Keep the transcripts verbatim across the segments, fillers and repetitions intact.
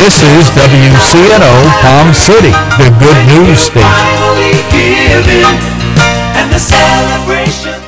This is W C N O Palm City, the good news station. And the celebrations.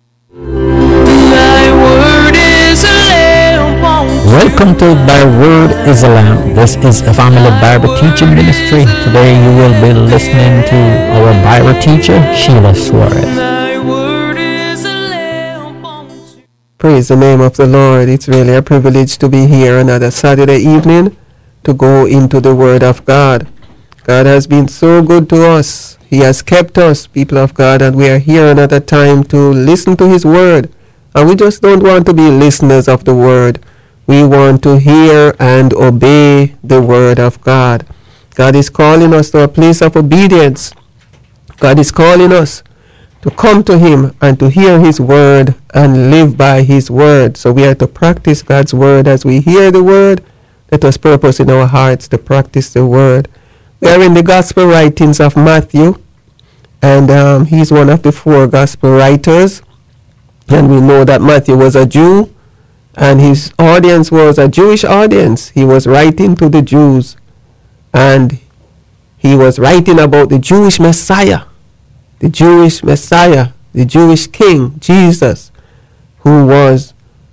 Thy word is a lamp unto Welcome to Thy Word is a Lamp. This is a family Bible teaching ministry. Today you will be listening to our Bible teacher, Sheila Suarez. Thy word is a lamp unto. Praise the name of the Lord. It's really a privilege to be here another Saturday evening to go into the Word of God. God has been so good to us. He has kept us, people of God, and we are here another time to listen to His Word. And we just don't want to be listeners of the Word. We want to hear and obey the Word of God. God is calling us to a place of obedience. God is calling us to come to Him and to hear His Word and live by His Word. So we are to practice God's Word as we hear the Word. Let us purpose in our hearts to practice the Word. We are in the Gospel writings of Matthew, and um, he's one of the four Gospel writers. And we know that Matthew was a Jew, and his audience was a Jewish audience. He was writing to the Jews, and he was writing about the Jewish Messiah, the Jewish Messiah, the Jewish King, Jesus, who was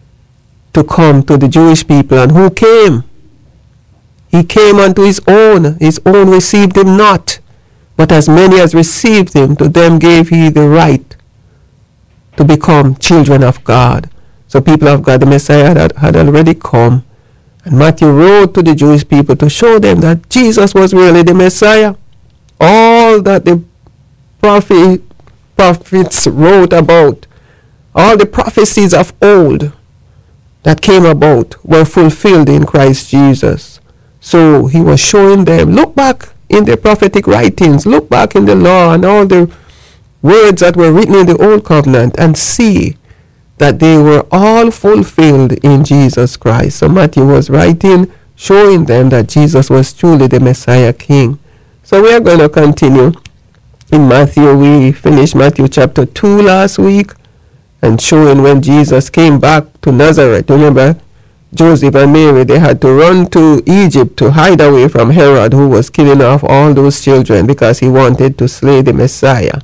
to come to the Jewish people, and who came. He came unto his own, his own received him not. But as many as received him, to them gave he the right to become children of God. So people of God, the Messiah had, had already come. And Matthew wrote to the Jewish people to show them that Jesus was really the Messiah. All that the prophet, prophets wrote about, all the prophecies of old that came about were fulfilled in Christ Jesus. So he was showing them, look back in the prophetic writings, look back in the law and all the words that were written in the Old Covenant, and see that they were all fulfilled in Jesus Christ. So Matthew was writing, showing them that Jesus was truly the Messiah King. So we are going to continue in Matthew. We finished Matthew chapter two last week, and showing when Jesus came back to Nazareth. Remember, Joseph and Mary, they had to run to Egypt to hide away from Herod, who was killing off all those children because he wanted to slay the Messiah.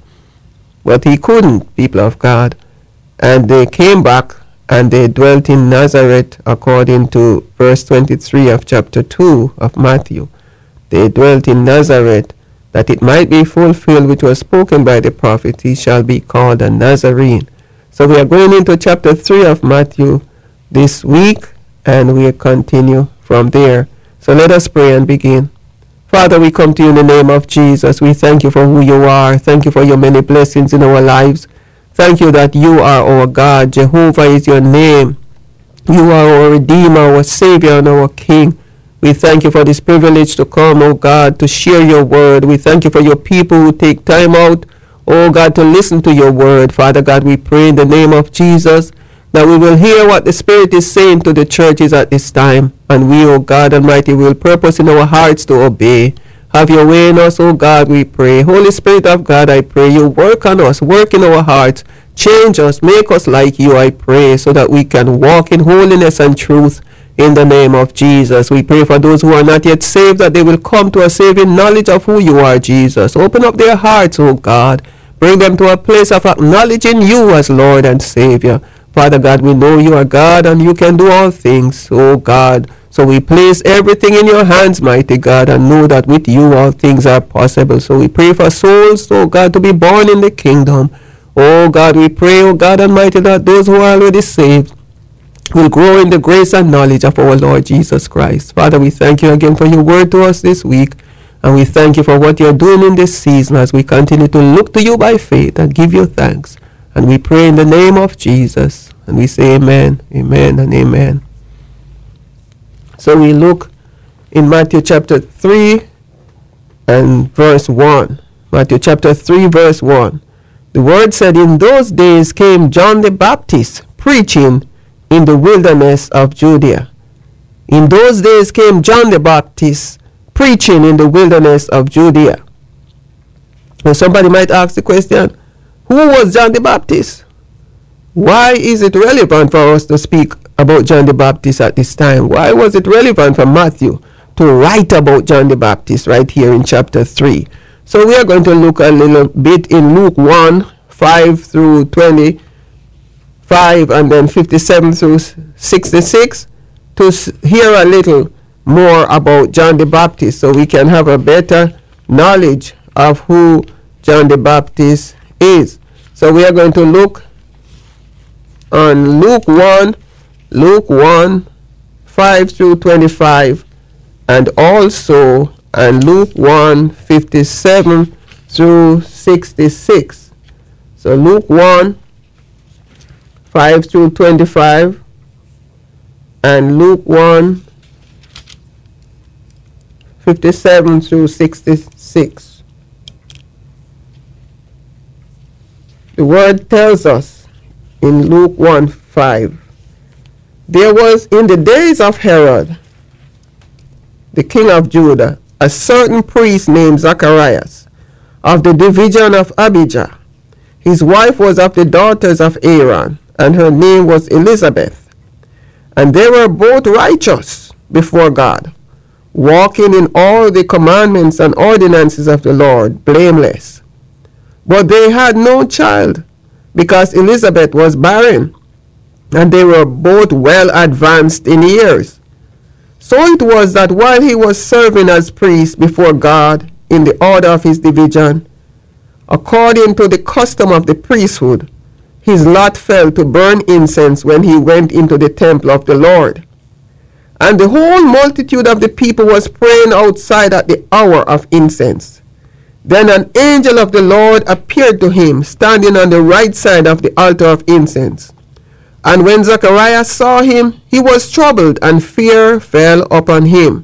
But he couldn't, people of God. And they came back and they dwelt in Nazareth according to verse twenty-three of chapter two of Matthew. They dwelt in Nazareth that it might be fulfilled which was spoken by the prophet, he shall be called a Nazarene. So we are going into chapter three of Matthew this week, and we'll continue from there. So let us pray and begin. Father, we come to you in the name of Jesus. We thank you for who you are. Thank you for your many blessings in our lives. Thank you that you are our God. Jehovah is your name. You are our Redeemer, our Savior, and our King. We thank you for this privilege to come, oh God, to share your word. We thank you for your people who take time out, oh God, to listen to your word. Father God, we pray in the name of Jesus that we will hear what the Spirit is saying to the churches at this time. And we, O God Almighty, will purpose in our hearts to obey. Have your way in us, O God, we pray. Holy Spirit of God, I pray you work on us, work in our hearts. Change us, make us like you, I pray, so that we can walk in holiness and truth in the name of Jesus. We pray for those who are not yet saved, that they will come to a saving knowledge of who you are, Jesus. Open up their hearts, O God. Bring them to a place of acknowledging you as Lord and Savior. Father God, we know you are God and you can do all things, oh God. So we place everything in your hands, mighty God, and know that with you all things are possible. So we pray for souls, oh God, to be born in the kingdom. Oh God, we pray, oh God Almighty, that those who are already saved will grow in the grace and knowledge of our Lord Jesus Christ. Father, we thank you again for your word to us this week. And we thank you for what you're doing in this season as we continue to look to you by faith and give you thanks. And we pray in the name of Jesus. And we say amen, amen, and amen. So we look in Matthew chapter three and verse one. Matthew chapter three, verse one. The word said, in those days came John the Baptist preaching in the wilderness of Judea. In those days came John the Baptist preaching in the wilderness of Judea. And somebody might ask the question, who was John the Baptist? Why is it relevant for us to speak about John the Baptist at this time? Why was it relevant for Matthew to write about John the Baptist right here in chapter three. So we are going to look a little bit in Luke one, five through twenty-five, and then fifty-seven through sixty-six, to hear a little more about John the Baptist, so we can have a better knowledge of who John the Baptist is. So we are going to look on Luke one, Luke one, five through twenty-five, and also on Luke one, fifty-seven through sixty-six. So Luke one, five through twenty-five, and Luke one, fifty-seven through sixty-six. The word tells us in Luke one, five, there was in the days of Herod, the king of Judah, a certain priest named Zacharias, of the division of Abijah. His wife was of the daughters of Aaron, and her name was Elizabeth. And they were both righteous before God, walking in all the commandments and ordinances of the Lord, blameless. But they had no child, because Elizabeth was barren, and they were both well advanced in years. So it was that while he was serving as priest before God in the order of his division, according to the custom of the priesthood, his lot fell to burn incense when he went into the temple of the Lord. And the whole multitude of the people was praying outside at the hour of incense. Then an angel of the Lord appeared to him, standing on the right side of the altar of incense. And when Zacharias saw him, he was troubled, and fear fell upon him.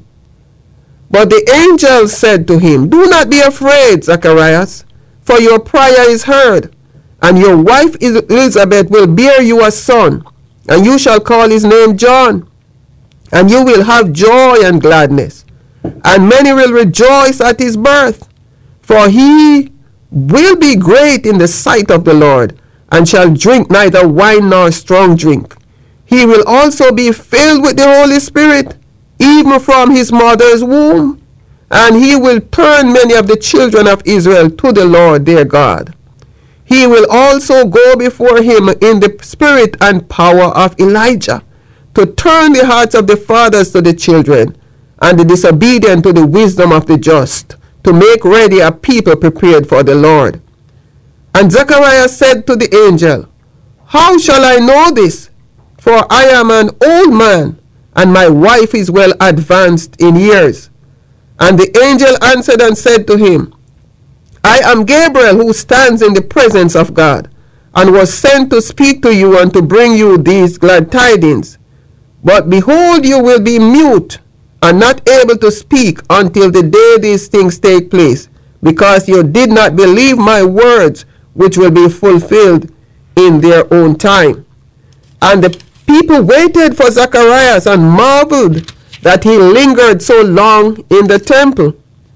But the angel said to him, "Do not be afraid, Zacharias, for your prayer is heard, and your wife Elizabeth will bear you a son, and you shall call his name John. And you will have joy and gladness, and many will rejoice at his birth. For he will be great in the sight of the Lord, and shall drink neither wine nor strong drink. He will also be filled with the Holy Spirit, even from his mother's womb. And he will turn many of the children of Israel to the Lord their God. He will also go before him in the spirit and power of Elijah, to turn the hearts of the fathers to the children, and the disobedient to the wisdom of the just, to make ready a people prepared for the Lord." And Zacharias said to the angel, "How shall I know this? For I am an old man, and my wife is well advanced in years." And the angel answered and said to him, "I am Gabriel, who stands in the presence of God, and was sent to speak to you and to bring you these glad tidings. But behold, you will be mute and not able to speak until the day these things take place, because you did not believe my words, which will be fulfilled in their own time." And the people waited for Zacharias and marveled that he lingered so long in the temple.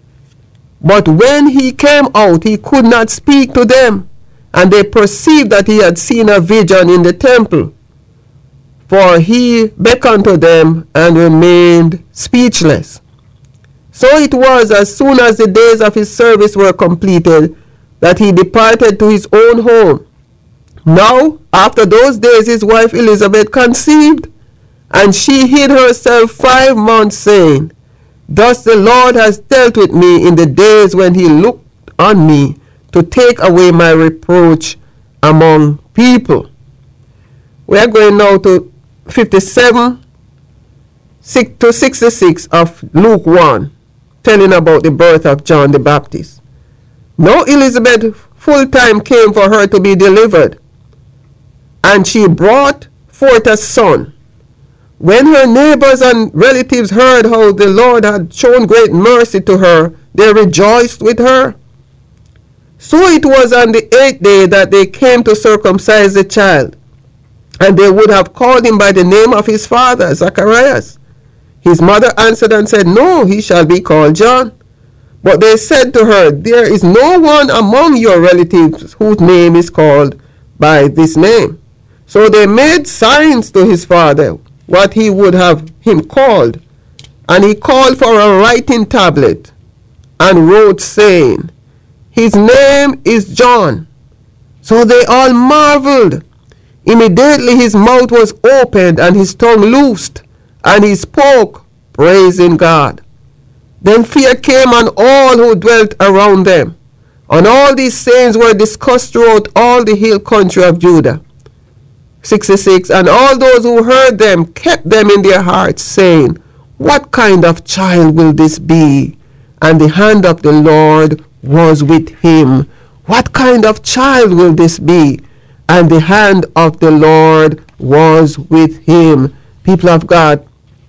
But when he came out, he could not speak to them, and they perceived that he had seen a vision in the temple. For he beckoned to them and remained speechless. So it was, as soon as the days of his service were completed, that he departed to his own home. Now, after those days, his wife Elizabeth conceived, and she hid herself five months, saying, "Thus the Lord has dealt with me in the days when he looked on me to take away my reproach among people." We are going now to fifty-seven to sixty-six of Luke one, telling about the birth of John the Baptist. Now Elizabeth full time came for her to be delivered, and she brought forth a son. When her neighbors and relatives heard how the Lord had shown great mercy to her, they rejoiced with her. So it was on the eighth day that they came to circumcise the child, and they would have called him by the name of his father, Zacharias. His mother answered and said, "No, he shall be called John." But they said to her, "There is no one among your relatives whose name is called by this name." So they made signs to his father what he would have him called. And he called for a writing tablet and wrote, saying, His name is John. So they all marveled. Immediately his mouth was opened and his tongue loosed, and he spoke, praising God. Then fear came on all who dwelt around them. And all these sayings were discussed throughout all the hill country of Judah. sixty-six. And all those who heard them kept them in their hearts, saying, What kind of child will this be? And the hand of the Lord was with him. What kind of child will this be? And the hand of the Lord was with him. People of God,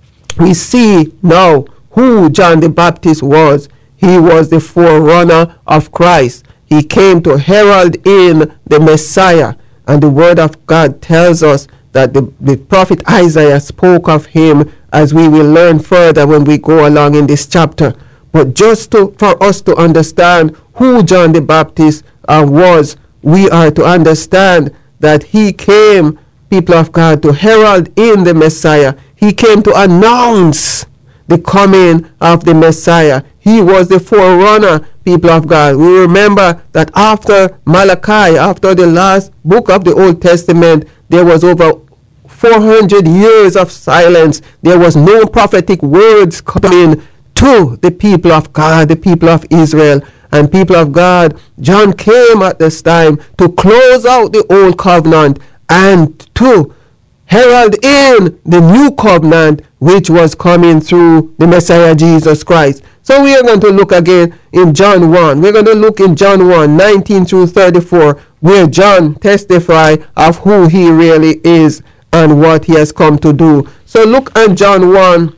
we see now who John the Baptist was. He was the forerunner of Christ. He came to herald in the Messiah. And the word of God tells us that the, the prophet Isaiah spoke of him, as we will learn further when we go along in this chapter. But just to, for us to understand who John the Baptist uh, was, we are to understand that he came, people of God, to herald in the Messiah. He came to announce the coming of the Messiah. He was the forerunner, people of God. We remember that after Malachi, after the last book of the Old Testament, there was over four hundred years of silence. There was no prophetic words coming to the people of God, the people of Israel. And people of God, John came at this time to close out the old covenant and to herald in the new covenant, which was coming through the Messiah Jesus Christ. So we are going to look again in John one. We're going to look in John one, nineteen through thirty-four, where John testifies of who he really is and what he has come to do. So look at John one,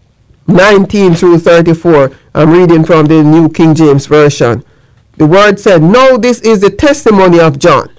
nineteen through thirty-four. I'm reading from the New King James Version. The word said, Now this is the testimony of John.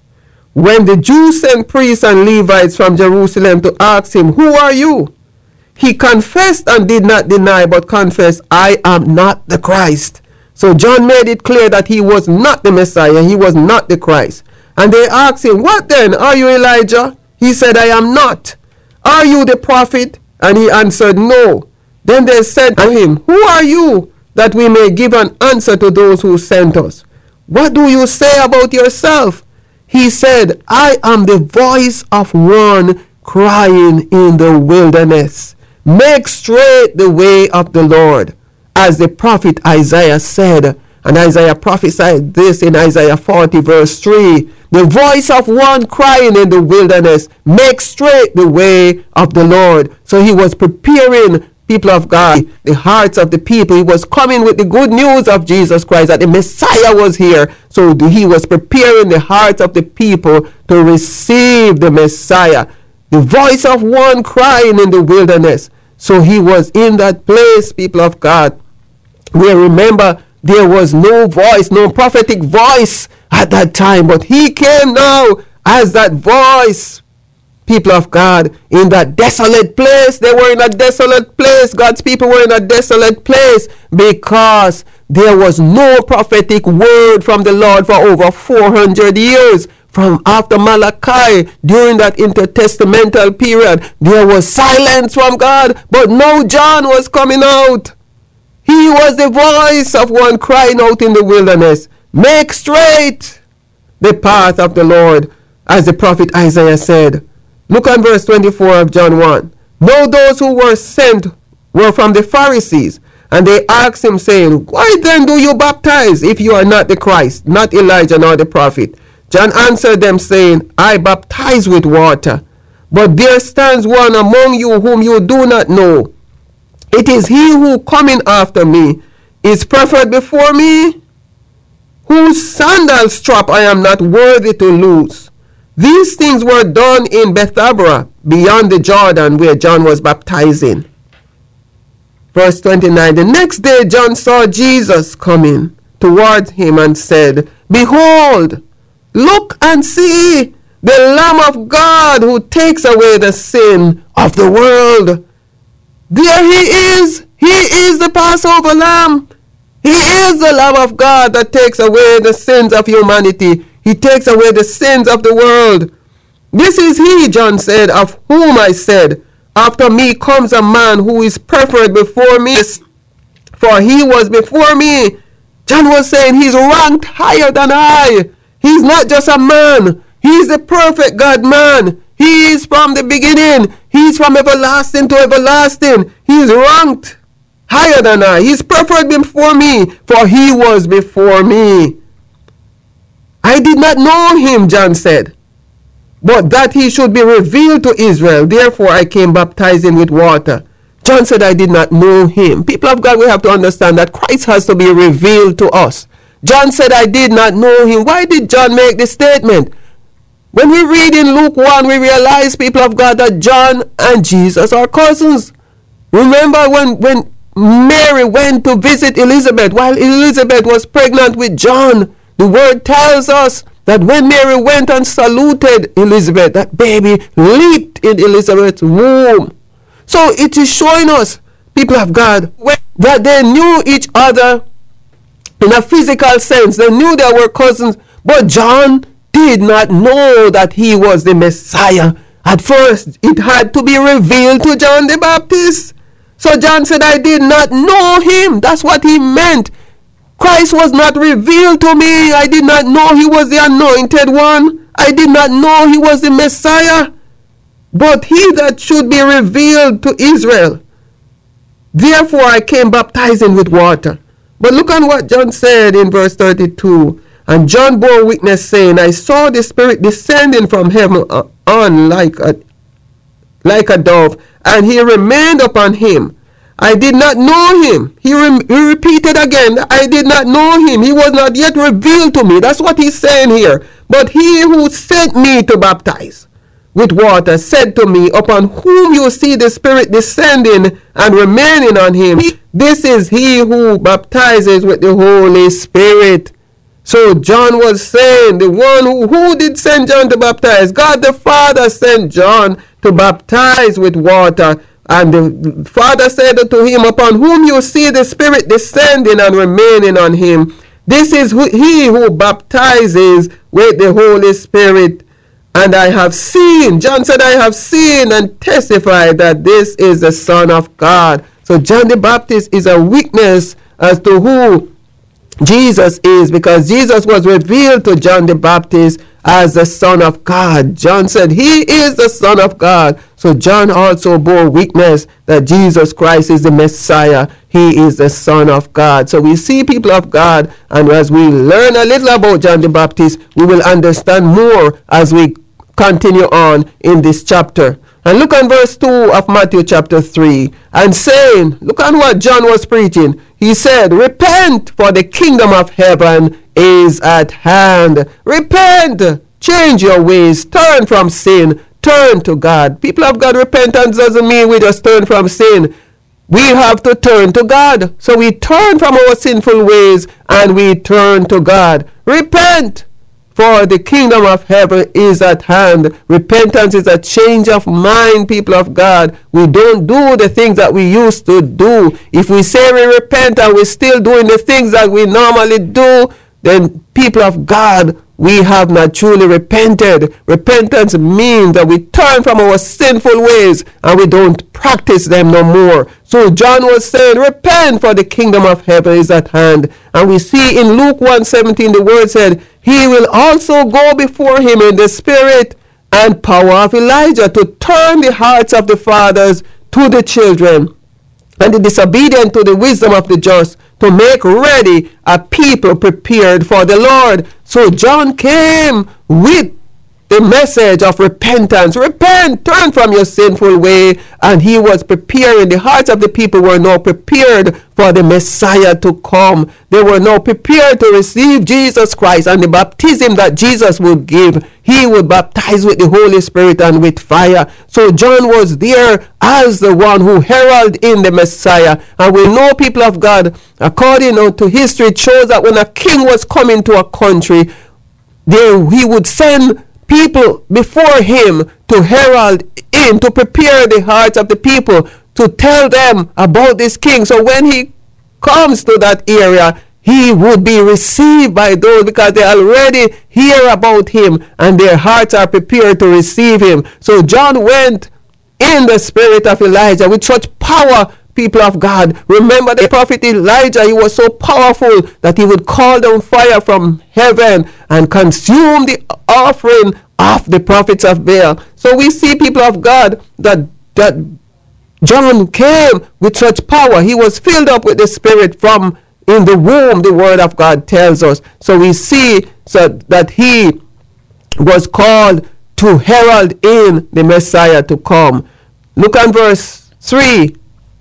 When the Jews sent priests and Levites from Jerusalem to ask him, Who are you? He confessed and did not deny, but confessed, I am not the Christ. So John made it clear that he was not the Messiah. He was not the Christ. And they asked him, What then? Are you Elijah? He said, I am not. Are you the prophet? And he answered, No. Then they said to him, Who are you, that we may give an answer to those who sent us? What do you say about yourself? He said, I am the voice of one crying in the wilderness, Make straight the way of the Lord, as the prophet Isaiah said. And Isaiah prophesied this in Isaiah forty verse three. The voice of one crying in the wilderness, Make straight the way of the Lord. So he was preparing, people of God, the hearts of the people. He was coming with the good news of Jesus Christ, that the Messiah was here. So he was preparing the hearts of the people to receive the Messiah. The voice of one crying in the wilderness. So he was in that place, people of God, where, remember, there was no voice, no prophetic voice at that time. But he came now as that voice, people of God, in that desolate place. They were in a desolate place. God's people were in a desolate place because there was no prophetic word from the Lord for over four hundred years. From after Malachi, during that intertestamental period, there was silence from God. But no, John was coming out. He was the voice of one crying out in the wilderness, Make straight the path of the Lord, as the prophet Isaiah said. Look at verse twenty-four of John one. Now those who were sent were from the Pharisees, and they asked him, saying, Why then do you baptize, if you are not the Christ, not Elijah nor the prophet? John answered them, saying, I baptize with water, but there stands one among you whom you do not know. It is he who coming after me is preferred before me, whose sandal strap I am not worthy to loose. These things were done in Bethabara, beyond the Jordan, where John was baptizing. Verse twenty-nine, the next day John saw Jesus coming towards him and said, Behold, look and see the Lamb of God who takes away the sin of the world. There he is. He is the Passover Lamb. He is the Lamb of God that takes away the sins of humanity. He takes away the sins of the world. This is he, John said, of whom I said, After me comes a man who is preferred before me, for he was before me. John was saying he's ranked higher than I. He's not just a man. He's the perfect God man. He is from the beginning. He's from everlasting to everlasting. He's ranked higher than I. He's preferred before me, for he was before me. I did not know him, John said, but that he should be revealed to Israel. Therefore I came baptizing with water. John said, I did not know him. People of God, we have to understand that Christ has to be revealed to us. John said, I did not know him. Why did John make this statement? When we read in Luke one, we realize, people of God, that John and Jesus are cousins. Remember when, when Mary went to visit Elizabeth while Elizabeth was pregnant with John? The word tells us that when Mary went and saluted Elizabeth, that baby leaped in Elizabeth's womb. So it is showing us, people of God, that they knew each other in a physical sense. They knew they were cousins, but John did not know that he was the Messiah. At first, it had to be revealed to John the Baptist. So John said, I did not know him. That's what he meant. Christ was not revealed to me. I did not know he was the anointed one. I did not know he was the Messiah. But he that should be revealed to Israel. Therefore I came baptizing with water. But look on what John said in verse thirty-two. And John bore witness, saying, I saw the Spirit descending from heaven on like a, like a dove, and he remained upon him. I did not know him. He, re- he repeated again, I did not know him. He was not yet revealed to me. That's what he's saying here. But he who sent me to baptize with water said to me, upon whom you see the Spirit descending and remaining on him, this is he who baptizes with the Holy Spirit. So John was saying, the one who, who did send John to baptize? God the Father sent John to baptize with water. And the Father said to him, upon whom you see the Spirit descending and remaining on him, this is who, he who baptizes with the Holy Spirit. And I have seen, John said, I have seen and testified that this is the Son of God. So John the Baptist is a witness as to who Jesus is, because Jesus was revealed to John the Baptist as the Son of God. John said he is the Son of God. So John also bore witness that Jesus Christ is the Messiah. He is the Son of God. So we see, people of God, and as we learn a little about John the Baptist, we will understand more as we continue on in this chapter. And look on verse two of Matthew chapter three. And saying, look on what John was preaching. He said, repent, for the kingdom of heaven is at hand. Repent, change your ways, turn from sin, turn to God. People of God, repentance doesn't mean we just turn from sin. We have to turn to God. So we turn from our sinful ways and we turn to God. Repent, for the kingdom of heaven is at hand. Repentance is a change of mind, people of God. We don't do the things that we used to do. If we say we repent and we're still doing the things that we normally do, then, people of God, we have not truly repented. Repentance means that we turn from our sinful ways and we don't practice them no more. So John was saying, repent, for the kingdom of heaven is at hand. And we see in Luke one seventeen, the word said, he will also go before him in the spirit and power of Elijah, to turn the hearts of the fathers to the children, and the disobedient to the wisdom of the just, to make ready a people prepared for the Lord. So John came with the message of repentance. Repent, turn from your sinful way. And he was preparing. The hearts of the people were now prepared for the Messiah to come. They were now prepared to receive Jesus Christ and the baptism that Jesus would give. He would baptize with the Holy Spirit and with fire. So John was there as the one who heralded in the Messiah. And we know, people of God, according to history, it shows that when a king was coming to a country, there he would send people before him to herald in, to prepare the hearts of the people, to tell them about this king. So when he comes to that area, he would be received by those, because they already hear about him and their hearts are prepared to receive him. So John went in the spirit of Elijah with such power, people of God. Remember the prophet Elijah, he was so powerful that he would call down fire from heaven and consume the offering of the prophets of Baal. So we see, people of God, that that John came with such power. He was filled up with the Spirit from in the womb, the word of God tells us. So we see so that he was called to herald in the Messiah to come. Look at verse three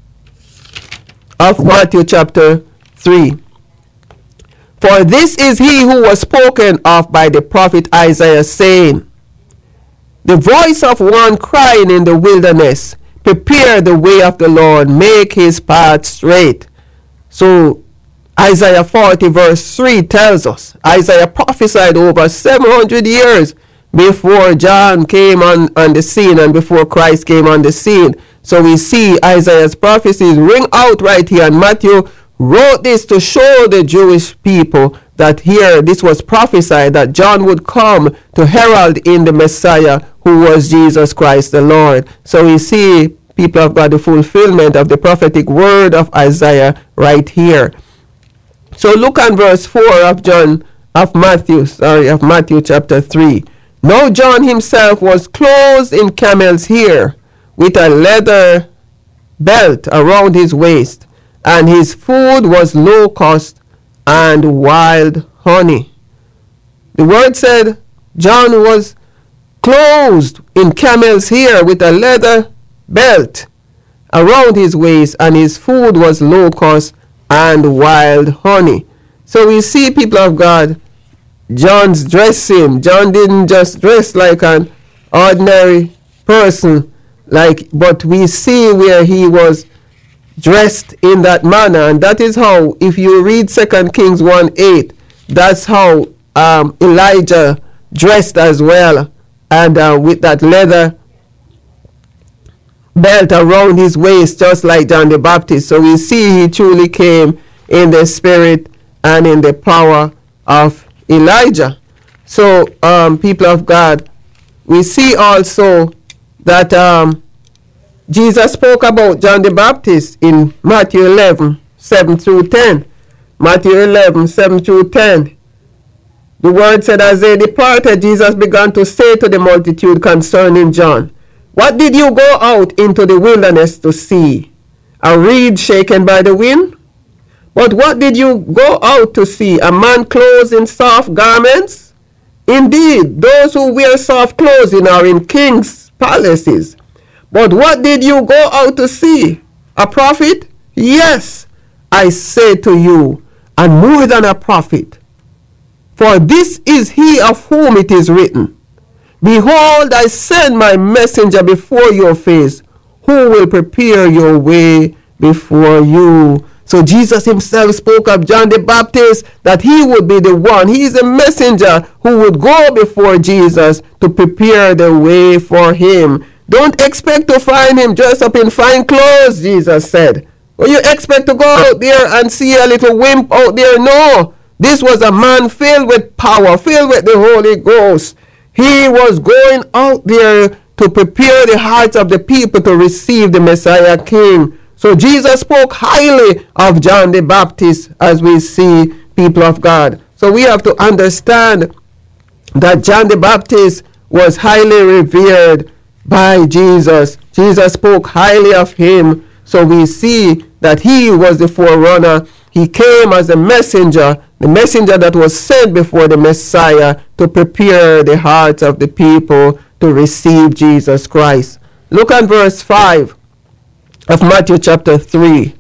of Matthew chapter three. For this is he who was spoken of by the prophet Isaiah, saying, the voice of one crying in the wilderness, prepare the way of the Lord, make his path straight. So Isaiah forty verse three tells us, Isaiah prophesied over seven hundred years before John came on, on the scene and before Christ came on the scene. So we see Isaiah's prophecies ring out right here, and Matthew wrote this to show the Jewish people that here this was prophesied that John would come to herald in the Messiah, who was Jesus Christ the Lord. So we see, people of God, the fulfillment of the prophetic word of Isaiah right here. So look at verse four of John of Matthew, sorry, of Matthew chapter three. Now John himself was clothed in camel's hair, with a leather belt around his waist, and his food was locust and wild honey. The word said John was clothed in camel's hair with a leather belt around his waist, and his food was locust and wild honey. So we see, people of God, John's dressing. John didn't just dress like an ordinary person, like, but we see where he was dressed in that manner. And that is how, if you read Second Kings one eight, that's how um, Elijah dressed as well, and uh, with that leather belt around his waist, just like John the Baptist. So we see he truly came in the spirit and in the power of Elijah. So um, people of God, we see also that um, Jesus spoke about John the Baptist in Matthew eleven seven through ten. Matthew eleven seven through ten. The word said, as they departed, Jesus began to say to the multitude concerning John, what did you go out into the wilderness to see? A reed shaken by the wind? But what did you go out to see? A man clothed in soft garments? Indeed, those who wear soft clothing are in kings' palaces. But what did you go out to see? A prophet? Yes, I say to you, and more than a prophet. For this is he of whom it is written, behold, I send my messenger before your face, who will prepare your way before you. So Jesus himself spoke of John the Baptist, that he would be the one. He is a messenger who would go before Jesus to prepare the way for him. Don't expect to find him dressed up in fine clothes, Jesus said. Well, you expect to go out there and see a little wimp out there? No. This was a man filled with power, filled with the Holy Ghost. He was going out there to prepare the hearts of the people to receive the Messiah King. So Jesus spoke highly of John the Baptist, as we see, people of God. So we have to understand that John the Baptist was highly revered by Jesus. Jesus spoke highly of him. So we see that he was the forerunner. He came as a messenger, the messenger that was sent before the Messiah to prepare the hearts of the people to receive Jesus Christ. Look at verse five of Matthew chapter three.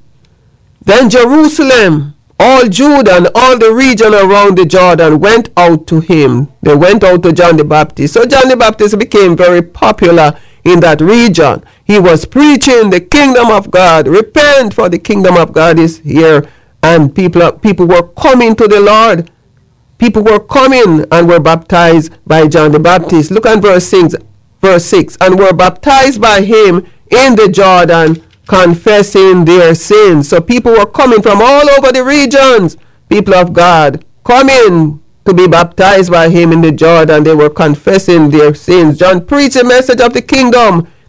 Then Jerusalem, all Judah, and all the region around the Jordan went out to him. They went out to John the Baptist. So John the Baptist became very popular in that region. He was preaching the kingdom of God. Repent, for the kingdom of God is here. And people, people were coming to the Lord. People were coming and were baptized by John the Baptist. Look at verse six. Verse six. And were baptized by him in the Jordan, confessing their sins. So people were coming from all over the regions, people of God, coming to be baptized by him in the Jordan. They were confessing their sins. John preached the message of the kingdom,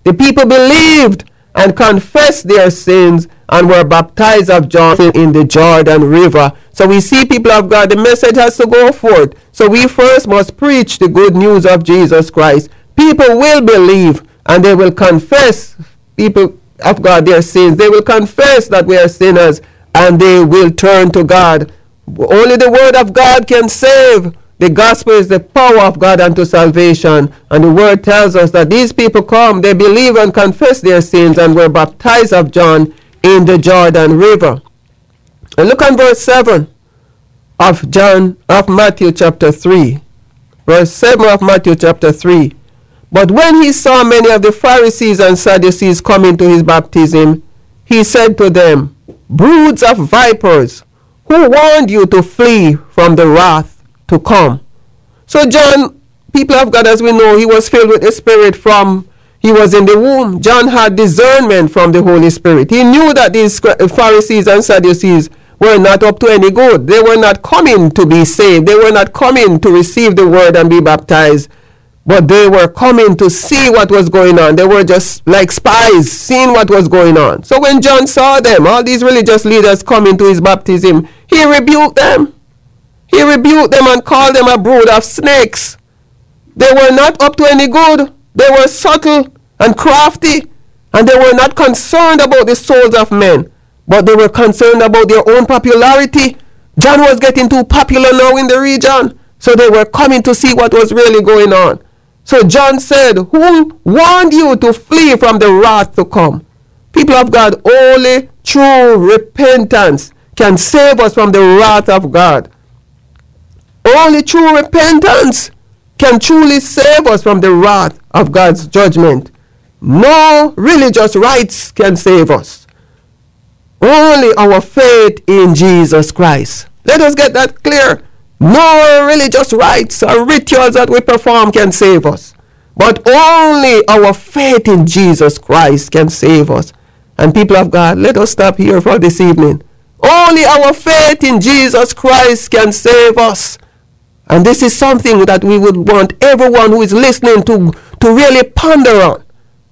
The people believed and confessed their sins and were baptized of John in the Jordan River. So we see, people of God, the message has to go forth. So we first must preach the good news of Jesus Christ. People will believe and they will confess, people of God, their sins. They will confess that we are sinners and they will turn to God. Only the word of God can save. The gospel is the power of God unto salvation. And the word tells us that these people come, they believe and confess their sins and were baptized of John in the Jordan River. And look at verse seven of John, of Matthew chapter three. Verse seven of Matthew chapter three. But when he saw many of the Pharisees and Sadducees coming to his baptism, he said to them, broods of vipers, who warned you to flee from the wrath to come? So John, people of God, as we know, he was filled with the Spirit from, he was in the womb. John had discernment from the Holy Spirit. He knew that these Pharisees and Sadducees were not up to any good. They were not coming to be saved. They were not coming to receive the word and be baptized. But they were coming to see what was going on. They were just like spies, seeing what was going on. So when John saw them, all these religious leaders coming to his baptism, he rebuked them. He rebuked them and called them a brood of snakes. They were not up to any good. They were subtle and crafty, and they were not concerned about the souls of men, but they were concerned about their own popularity. John was getting too popular now in the region, so they were coming to see what was really going on. So John said, who warned you to flee from the wrath to come? People of God, only true repentance can save us from the wrath of God. Only true repentance can truly save us from the wrath of God's judgment. No religious rites can save us. Only our faith in Jesus Christ. Let us get that clear. No religious rites or rituals that we perform can save us. But only our faith in Jesus Christ can save us. And people of God, let us stop here for this evening. Only our faith in Jesus Christ can save us. And this is something that we would want everyone who is listening to, to really ponder on.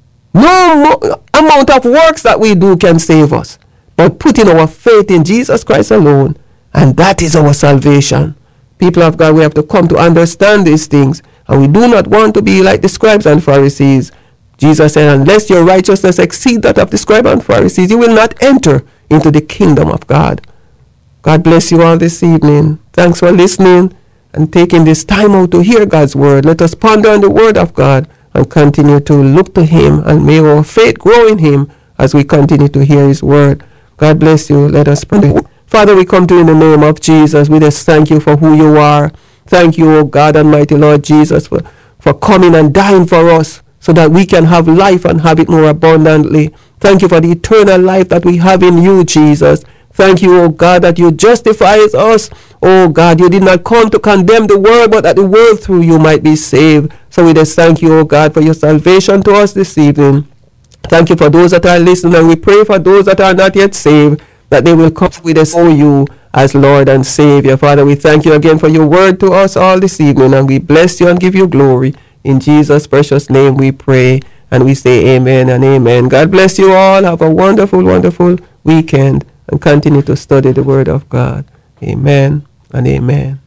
No mo- amount of works that we do can save us, but putting our faith in Jesus Christ alone, and that is our salvation. People of God, we have to come to understand these things, and we do not want to be like the scribes and Pharisees. Jesus said, unless your righteousness exceed that of the scribes and Pharisees, you will not enter into the kingdom of God. God bless you all this evening. Thanks for listening and taking this time out to hear God's word. Let us ponder on the word of God and continue to look to him, and may our faith grow in him as we continue to hear his word. God bless you. Let us pray. Father, we come to you in the name of Jesus. We just thank you for who you are. Thank you, O God Almighty, Lord Jesus, for, for coming and dying for us so that we can have life and have it more abundantly. Thank you for the eternal life that we have in you, Jesus. Thank you, O God, that you justify us. Oh God, you did not come to condemn the world, but that the world through you might be saved. So we just thank you, O God, for your salvation to us this evening. Thank you for those that are listening, and we pray for those that are not yet saved, that they will come with us, oh you, as Lord and Savior. Father, we thank you again for your word to us all this evening, and we bless you and give you glory. In Jesus' precious name we pray, and we say amen and amen. God bless you all. Have a wonderful, wonderful weekend, and continue to study the word of God. Amen and amen.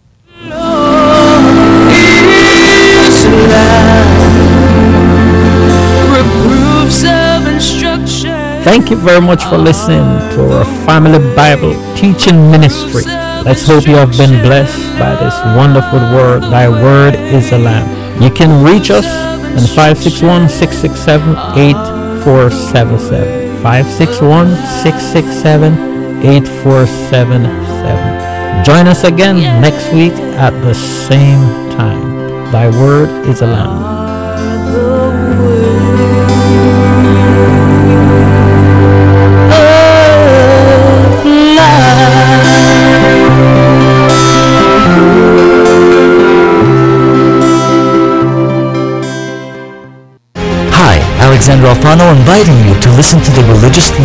Thank you very much for listening to our Family Bible Teaching Ministry. Let's hope you have been blessed by this wonderful word. Thy word is a lamp. You can reach us on five six one, six six seven, eight four seven seven. five six one, six six seven, eight four seven seven. Join us again next week at the same time. Thy word is a lamp. Alexander Alfano inviting you to listen to the religious